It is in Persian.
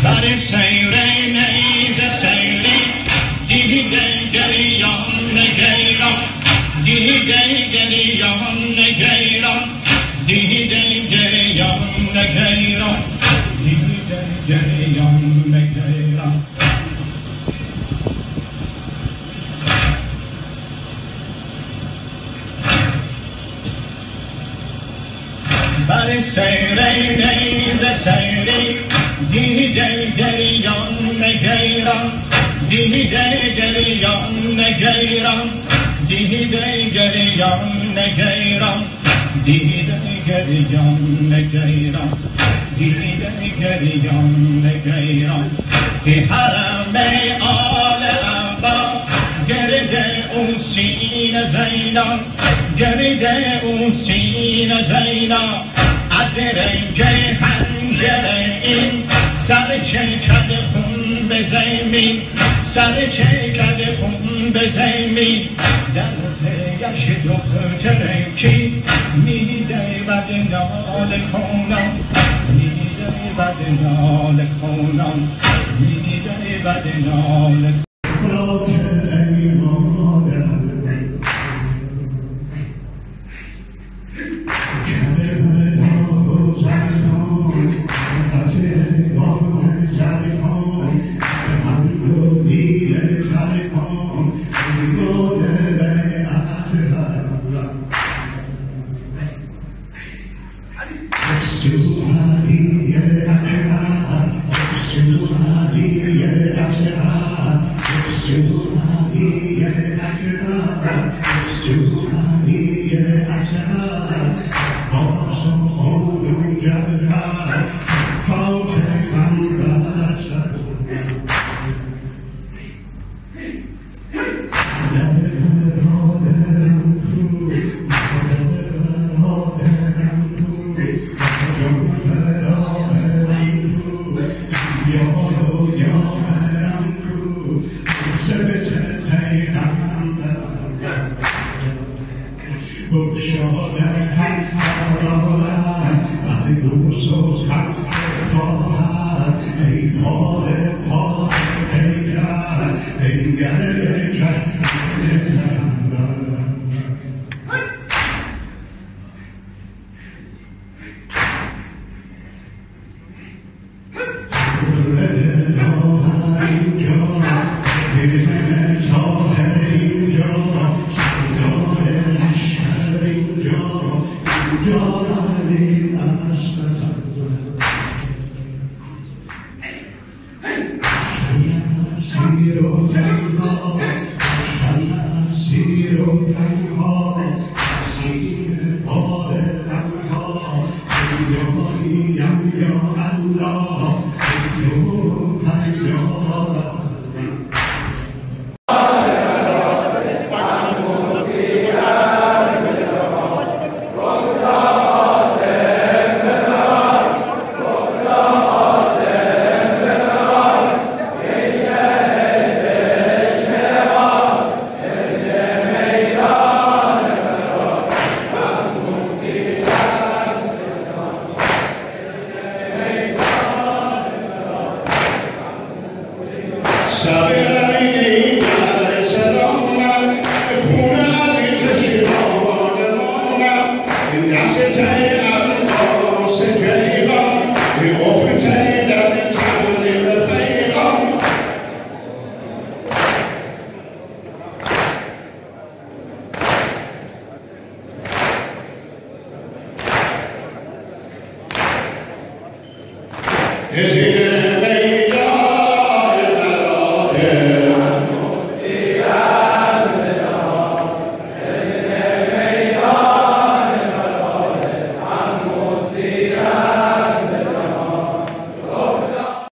بر سیر نیز سیری دیده گریان نگیران دیده گریان نگیران دیده گریان نگیران دیده گریان نگیران بر سیر نیز سیری دیده گریان نگیران دیده گریان نگیران دیده گریان نگیران دیده گریان نگیران دیده گریان نگیران به حرم آل عبا گرد اون سین زینان گرد اون سین زینان از رنگ حنجره این سر چکد خون به زمین سر چکد خون به زمین در پیش دختره کی میده بد نال کنم میده بد نال کنم میده بد نال Is it